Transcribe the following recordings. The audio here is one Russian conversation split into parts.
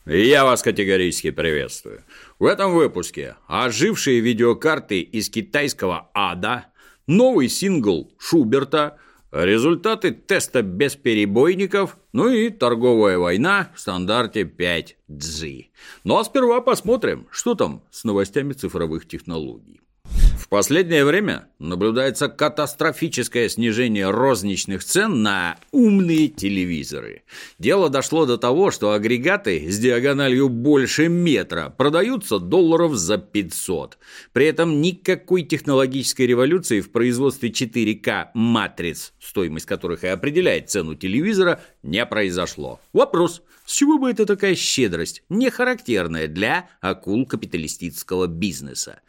Я вас категорически приветствую. В этом выпуске ожившие видеокарты из китайского ада, новый сингл Шуберта, результаты теста бесперебойников, ну и торговая война в стандарте 5G. Ну а сперва посмотрим, что там с новостями цифровых технологий. В последнее время наблюдается катастрофическое снижение розничных цен на умные телевизоры. Дело дошло до того, что агрегаты с диагональю больше метра продаются долларов за 500. При этом никакой технологической революции в производстве 4К матриц, стоимость которых и определяет цену телевизора, не произошло. Вопрос: с чего бы это такая щедрость, не характерная для акул капиталистического бизнеса?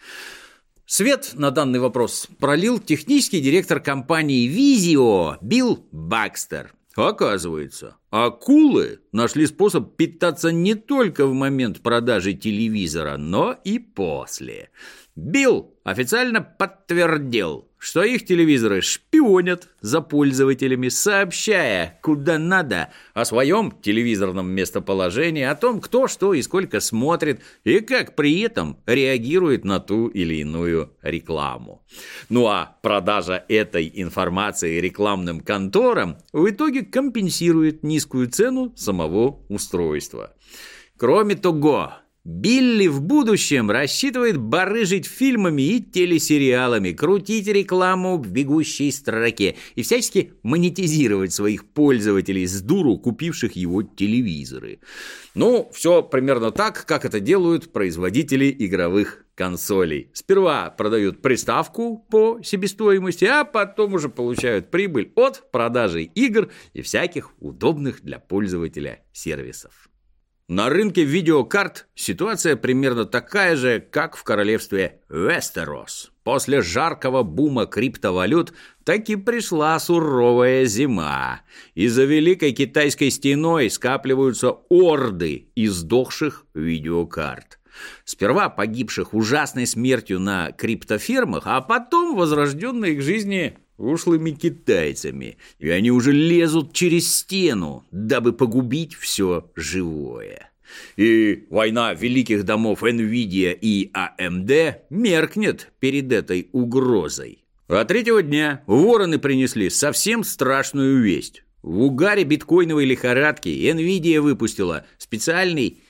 Свет на данный вопрос пролил технический директор компании Vizio Билл Бакстер. Оказывается, акулы нашли способ питаться не только в момент продажи телевизора, но и после. Билл официально подтвердил, что их телевизоры шпионят за пользователями, сообщая куда надо о своем телевизорном местоположении, о том, кто что и сколько смотрит, и как при этом реагирует на ту или иную рекламу. Ну а продажа этой информации рекламным конторам в итоге компенсирует низкую цену самого устройства. Кроме того, Билли в будущем рассчитывает барыжить фильмами и телесериалами, крутить рекламу в бегущей строке и всячески монетизировать своих пользователей с дуру, купивших его телевизоры. Ну, все примерно так, как это делают производители игровых консолей. Сперва продают приставку по себестоимости, а потом уже получают прибыль от продажи игр и всяких удобных для пользователя сервисов. На рынке видеокарт ситуация примерно такая же, как в королевстве Вестерос. После жаркого бума криптовалют таки пришла суровая зима, и за Великой Китайской стеной скапливаются орды издохших видеокарт. Сперва погибших ужасной смертью на криптофермах, а потом возрожденные к жизни ушлыми китайцами, и они уже лезут через стену, дабы погубить все живое. И война великих домов NVIDIA и AMD меркнет перед этой угрозой. А третьего дня вороны принесли совсем страшную весть. В угаре биткоиновой лихорадки NVIDIA выпустила специальный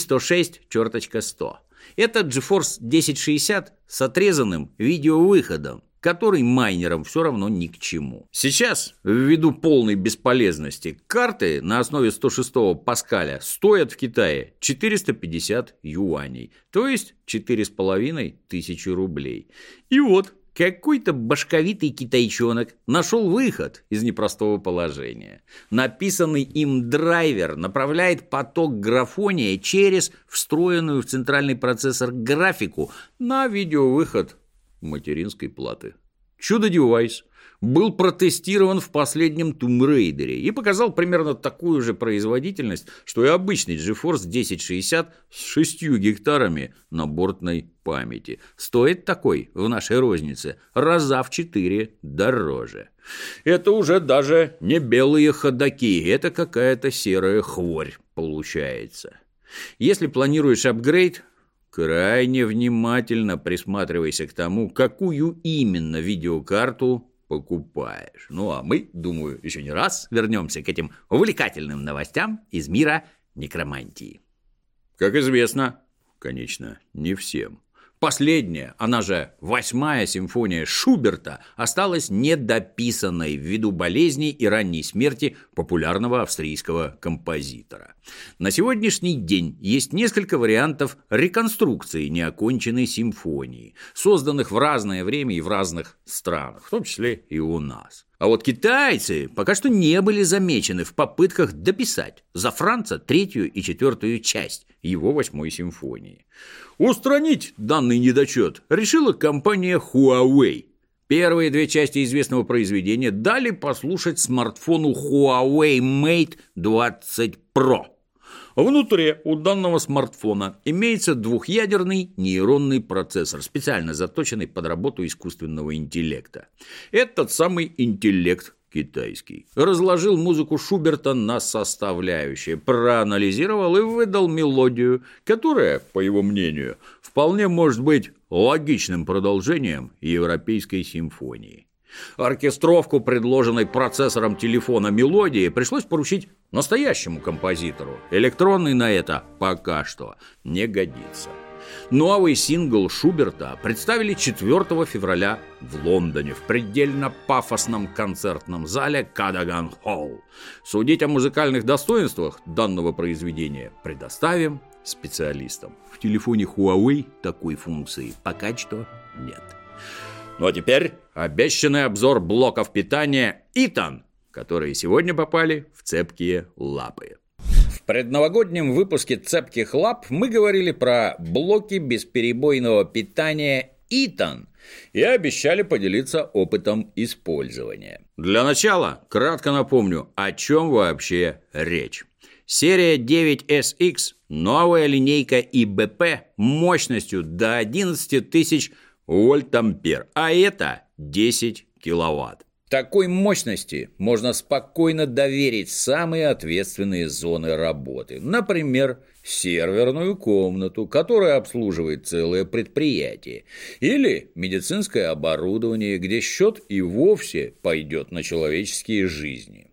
P106-100. Это GeForce 1060 с отрезанным видеовыходом, который майнерам все равно ни к чему. Сейчас, ввиду полной бесполезности, карты на основе 106-го Паскаля стоят в Китае 450 юаней, то есть 4500 рублей. И вот какой-то башковитый китайчонок нашел выход из непростого положения. Написанный им драйвер направляет поток графония через встроенную в центральный процессор графику на видеовыход материнской платы. Чудо-девайс был протестирован в последнем Tomb Raider и показал примерно такую же производительность, что и обычный GeForce 1060 с 6 гектарами набортной памяти. Стоит такой в нашей рознице раза в 4 дороже. Это уже даже не белые ходаки, это какая-то серая хворь получается. Если планируешь апгрейд, крайне внимательно присматривайся к тому, какую именно видеокарту покупаешь. Ну а мы, думаю, еще не раз вернемся к этим увлекательным новостям из мира некромантии. Как известно, конечно, не всем. Последняя, она же 8-я симфония Шуберта, осталась недописанной ввиду болезней и ранней смерти популярного австрийского композитора. На сегодняшний день есть несколько вариантов реконструкции неоконченной симфонии, созданных в разное время и в разных странах, в том числе и у нас. А вот китайцы пока что не были замечены в попытках дописать за Франца 3-ю и 4-ю часть его 8-й симфонии. Устранить данный недочет решила компания Huawei. Первые 2 части известного произведения дали послушать смартфону Huawei Mate 20 Pro. Внутри у данного смартфона имеется двухъядерный нейронный процессор, специально заточенный под работу искусственного интеллекта. Этот самый интеллект китайский. Разложил музыку Шуберта на составляющие, проанализировал и выдал мелодию, которая, по его мнению, вполне может быть логичным продолжением европейской симфонии. Оркестровку, предложенной процессором телефона мелодии, пришлось поручить настоящему композитору. Электронный на это пока что не годится. Новый сингл Шуберта представили 4 февраля в Лондоне в предельно пафосном концертном зале Кадаган Холл. Судить о музыкальных достоинствах данного произведения предоставим специалистам. В телефоне Huawei такой функции пока что нет. Ну а теперь обещанный обзор блоков питания Eaton, которые сегодня попали в цепкие лапы. В предновогоднем выпуске «Цепких лап» мы говорили про блоки бесперебойного питания Eaton и обещали поделиться опытом использования. Для начала кратко напомню, о чем вообще речь. Серия 9SX – новая линейка ИБП мощностью до 11 тысяч вольт-ампер, а это 10 киловатт. Такой мощности можно спокойно доверить самые ответственные зоны работы. Например, серверную комнату, которая обслуживает целое предприятие. Или медицинское оборудование, где счет и вовсе пойдет на человеческие жизни.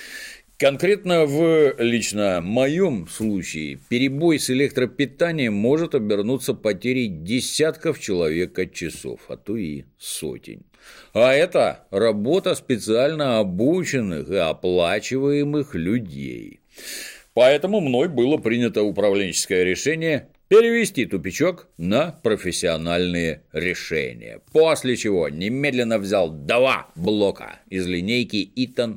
Конкретно в лично моем случае перебой с электропитанием может обернуться потерей десятков человека-часов, а то и сотен. А это работа специально обученных и оплачиваемых людей. Поэтому мной было принято управленческое решение перевести тупичок на профессиональные решения. После чего немедленно взял 2 блока из линейки Eaton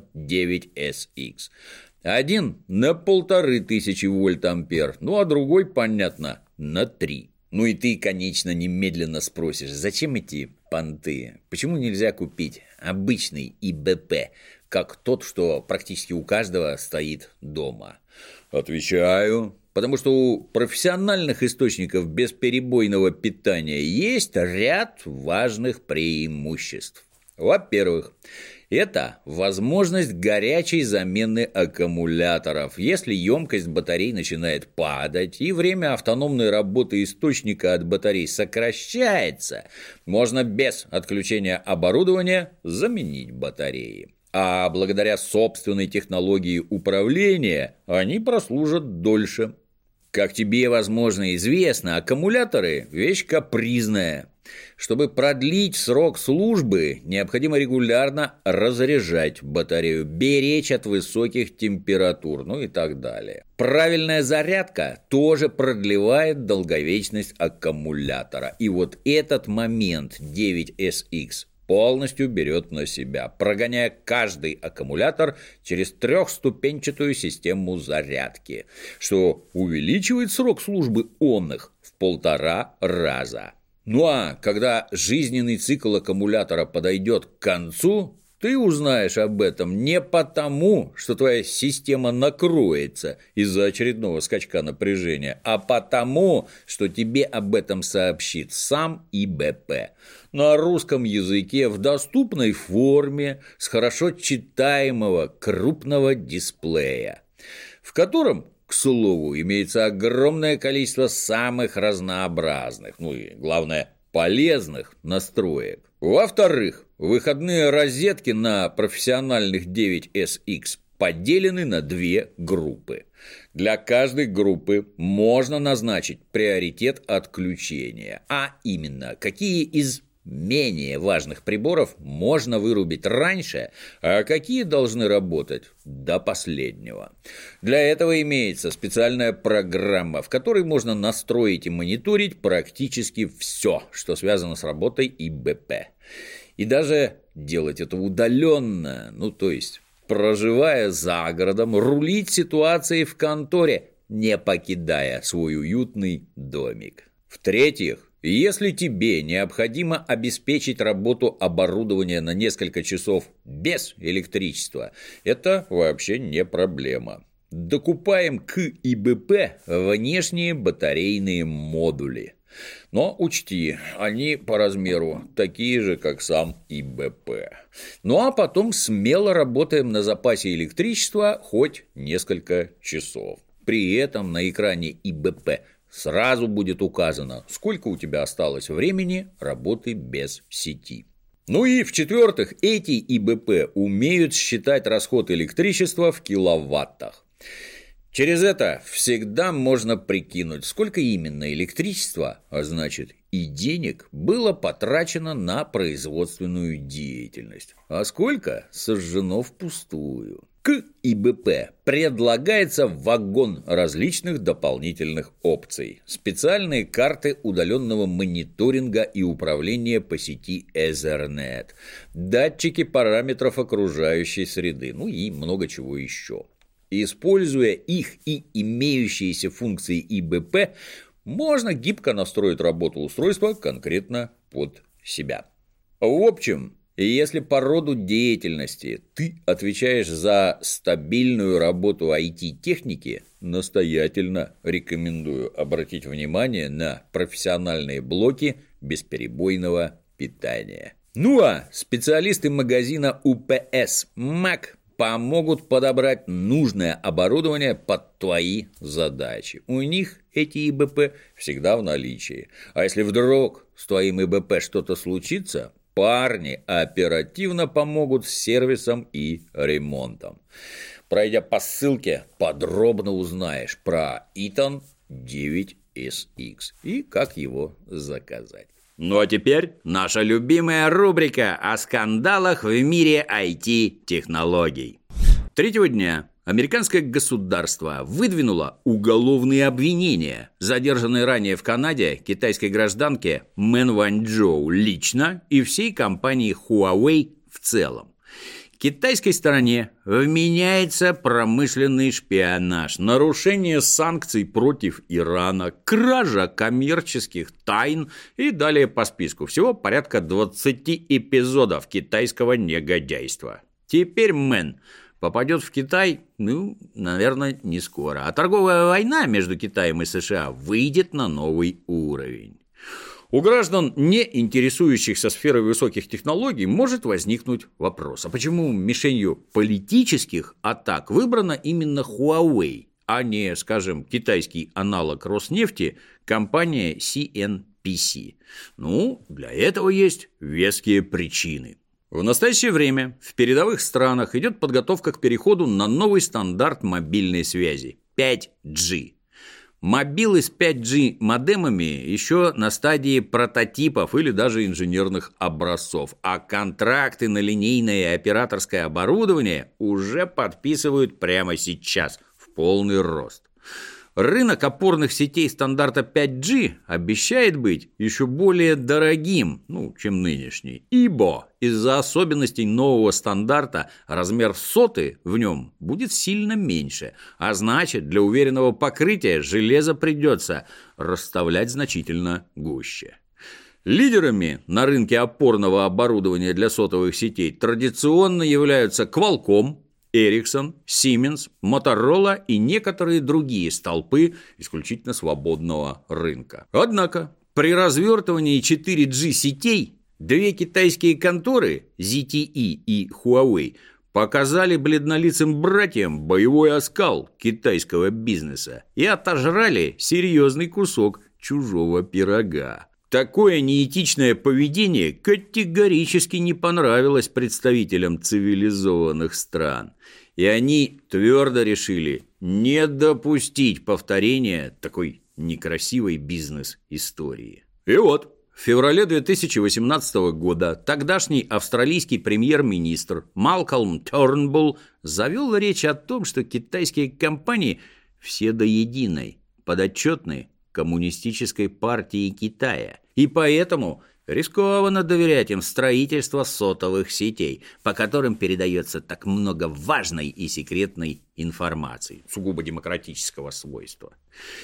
9SX. Один на 1500 вольт-ампер, ну а другой, понятно, на 3. Ну и ты, конечно, немедленно спросишь, зачем эти понты? Почему нельзя купить обычный ИБП, как тот, что практически у каждого стоит дома? Отвечаю. Потому что у профессиональных источников бесперебойного питания есть ряд важных преимуществ. Во-первых, это возможность горячей замены аккумуляторов. Если емкость батарей начинает падать и время автономной работы источника от батарей сокращается, можно без отключения оборудования заменить батареи. А благодаря собственной технологии управления они прослужат дольше. Как тебе, возможно, известно, аккумуляторы – вещь капризная. Чтобы продлить срок службы, необходимо регулярно разряжать батарею, беречь от высоких температур, ну и так далее. Правильная зарядка тоже продлевает долговечность аккумулятора. И вот этот момент 9SX полностью берет на себя, прогоняя каждый аккумулятор через 3-ступенчатую систему зарядки, что увеличивает срок службы онных в 1,5 раза. Ну а когда жизненный цикл аккумулятора подойдет к концу, ты узнаешь об этом не потому, что твоя система накроется из-за очередного скачка напряжения, а потому, что тебе об этом сообщит сам ИБП на русском языке в доступной форме с хорошо читаемого крупного дисплея, в котором, к слову, имеется огромное количество самых разнообразных, ну и, главное, полезных настроек. Во-вторых, выходные розетки на профессиональных 9SX поделены на 2 группы. Для каждой группы можно назначить приоритет отключения, а именно, какие из менее важных приборов можно вырубить раньше, а какие должны работать до последнего. Для этого имеется специальная программа, в которой можно настроить и мониторить практически все, что связано с работой ИБП. И даже делать это удаленно, ну то есть, проживая за городом, рулить ситуацией в конторе, не покидая свой уютный домик. В-третьих, если тебе необходимо обеспечить работу оборудования на несколько часов без электричества, это вообще не проблема. Докупаем к ИБП внешние батарейные модули. Но учти, они по размеру такие же, как сам ИБП. Ну а потом смело работаем на запасе электричества хоть несколько часов. При этом на экране ИБП сразу будет указано, сколько у тебя осталось времени работы без сети. Ну и в-четвертых, эти ИБП умеют считать расход электричества в киловаттах. Через это всегда можно прикинуть, сколько именно электричества, а значит и денег, было потрачено на производственную деятельность, а сколько сожжено впустую. К ИБП предлагается вагон различных дополнительных опций, специальные карты удаленного мониторинга и управления по сети Ethernet, датчики параметров окружающей среды, ну и много чего еще. Используя их и имеющиеся функции ИБП, можно гибко настроить работу устройства конкретно под себя. В общем, если по роду деятельности ты отвечаешь за стабильную работу IT-техники, настоятельно рекомендую обратить внимание на профессиональные блоки бесперебойного питания. Ну а специалисты магазина UPS Mac помогут подобрать нужное оборудование под твои задачи. У них эти ИБП всегда в наличии. А если вдруг с твоим ИБП что-то случится, парни оперативно помогут с сервисом и ремонтом. Пройдя по ссылке, подробно узнаешь про Eaton 9SX и как его заказать. Ну а теперь наша любимая рубрика о скандалах в мире IT-технологий. Третьего дня американское государство выдвинуло уголовные обвинения задержанной ранее в Канаде китайской гражданке Мэн Ванчжоу лично и всей компании Huawei в целом. Китайской стороне вменяется промышленный шпионаж, нарушение санкций против Ирана, кража коммерческих тайн и далее по списку. Всего порядка 20 эпизодов китайского негодяйства. Теперь Мэн попадет в Китай, наверное, не скоро. А торговая война между Китаем и США выйдет на новый уровень. У граждан, не интересующихся сферой высоких технологий, может возникнуть вопрос, а почему мишенью политических атак выбрана именно Huawei, а не, скажем, китайский аналог Роснефти, компания CNPC? Для этого есть веские причины. В настоящее время в передовых странах идет подготовка к переходу на новый стандарт мобильной связи – 5G. Мобилы с 5G модемами еще на стадии прототипов или даже инженерных образцов, а контракты на линейное и операторское оборудование уже подписывают прямо сейчас в полный рост. Рынок опорных сетей стандарта 5G обещает быть еще более дорогим, чем нынешний, ибо из-за особенностей нового стандарта размер соты в нем будет сильно меньше, а значит, для уверенного покрытия железо придется расставлять значительно гуще. Лидерами на рынке опорного оборудования для сотовых сетей традиционно являются Qualcomm, Ericsson, Siemens, Motorola и некоторые другие столпы исключительно свободного рынка. Однако при развертывании 4G сетей две китайские конторы ZTE и Huawei показали бледнолицым братьям боевой оскал китайского бизнеса и отожрали серьезный кусок чужого пирога. Такое неэтичное поведение категорически не понравилось представителям цивилизованных стран, и они твердо решили не допустить повторения такой некрасивой бизнес-истории. И вот, в феврале 2018 года тогдашний австралийский премьер-министр Малкольм Тернбулл завел речь о том, что китайские компании все до единой подотчетны Коммунистической партии Китая, и поэтому рискованно доверять им строительство сотовых сетей, по которым передается так много важной и секретной информации, сугубо демократического свойства.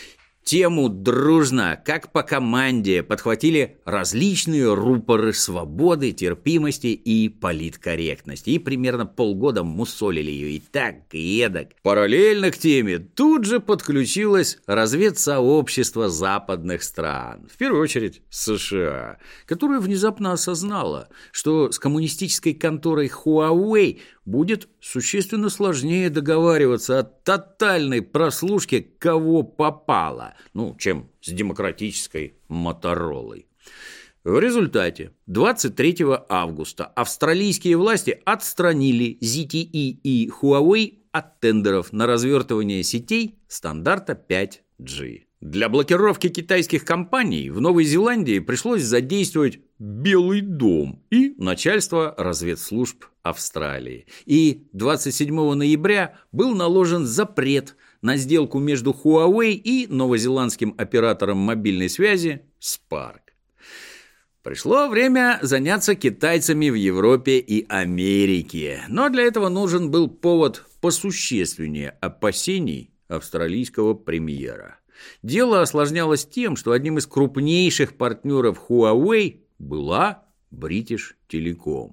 Тему дружно, как по команде, подхватили различные рупоры свободы, терпимости и политкорректности. И примерно полгода мусолили ее и так, и эдак. Параллельно к теме тут же подключилось разведсообщество западных стран. В первую очередь США, которое внезапно осознало, что с коммунистической конторой Huawei будет существенно сложнее договариваться о тотальной прослушке кого попало, чем с демократической Моторолой. В результате 23 августа австралийские власти отстранили ZTE и Huawei от тендеров на развертывание сетей стандарта 5G. Для блокировки китайских компаний в Новой Зеландии пришлось задействовать Белый дом и начальство разведслужб Австралии. И 27 ноября был наложен запрет на сделку между Huawei и новозеландским оператором мобильной связи Spark. Пришло время заняться китайцами в Европе и Америке, но для этого нужен был повод посущественнее опасений австралийского премьера. Дело осложнялось тем, что одним из крупнейших партнеров Huawei была British Telecom.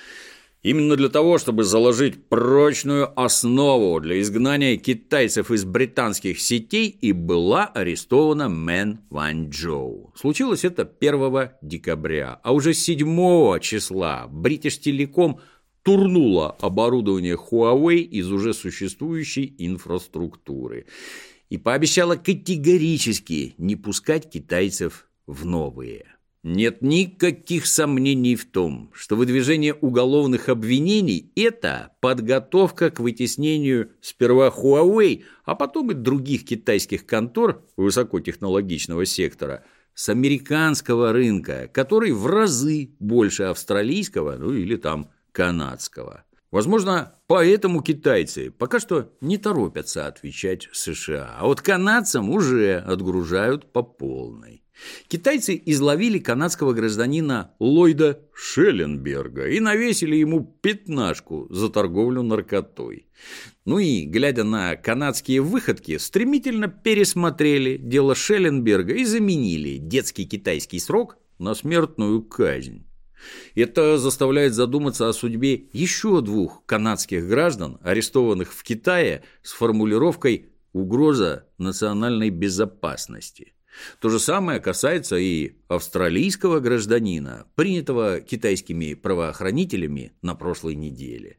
Именно для того, чтобы заложить прочную основу для изгнания китайцев из британских сетей, и была арестована Мэн Ванчжоу. Случилось это 1 декабря, а уже 7 числа British Telecom турнула оборудование Huawei из уже существующей инфраструктуры и пообещала категорически не пускать китайцев в новые. Нет никаких сомнений в том, что выдвижение уголовных обвинений – это подготовка к вытеснению сперва Huawei, а потом и других китайских контор высокотехнологичного сектора с американского рынка, который в разы больше австралийского, или канадского. Возможно, поэтому китайцы пока что не торопятся отвечать США, а вот канадцам уже отгружают по полной. Китайцы изловили канадского гражданина Ллойда Шелленберга и навесили ему пятнашку за торговлю наркотой. И, глядя на канадские выходки, стремительно пересмотрели дело Шелленберга и заменили детский китайский срок на смертную казнь. Это заставляет задуматься о судьбе еще 2 канадских граждан, арестованных в Китае с формулировкой «угроза национальной безопасности». То же самое касается и австралийского гражданина, принятого китайскими правоохранителями на прошлой неделе.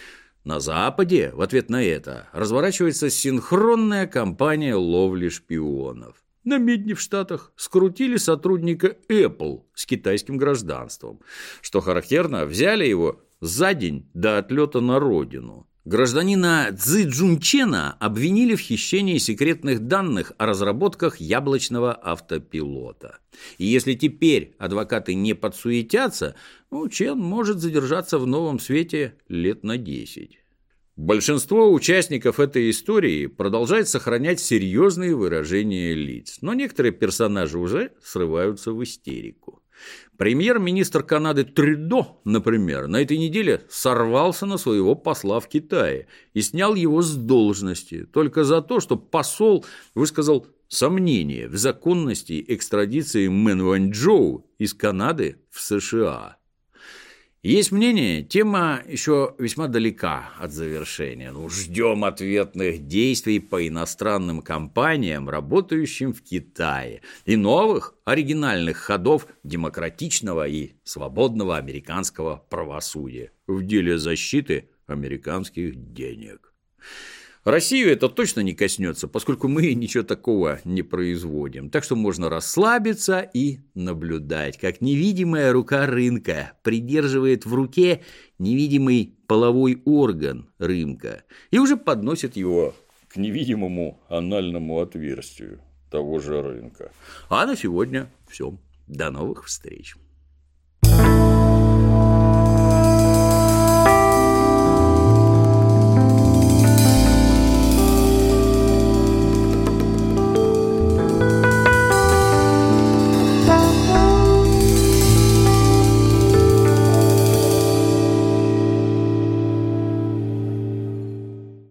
На Западе в ответ на это разворачивается синхронная кампания ловли шпионов. На Мидне в Штатах скрутили сотрудника Apple с китайским гражданством. Что характерно, взяли его за день до отлета на родину. Гражданина Цзи Джунчена обвинили в хищении секретных данных о разработках яблочного автопилота. И если теперь адвокаты не подсуетятся, Чен может задержаться в новом свете лет на 10. Большинство участников этой истории продолжает сохранять серьезные выражения лиц, но некоторые персонажи уже срываются в истерику. Премьер-министр Канады Трюдо, например, на этой неделе сорвался на своего посла в Китае и снял его с должности только за то, что посол высказал сомнение в законности экстрадиции Мэн Ванчжоу из Канады в США. Есть мнение, тема еще весьма далека от завершения. Ждем ответных действий по иностранным компаниям, работающим в Китае, и новых оригинальных ходов демократичного и свободного американского правосудия в деле защиты американских денег. Россию это точно не коснется, поскольку мы ничего такого не производим. Так что можно расслабиться и наблюдать, как невидимая рука рынка придерживает в руке невидимый половой орган рынка и уже подносит его к невидимому анальному отверстию того же рынка. А на сегодня все. До новых встреч.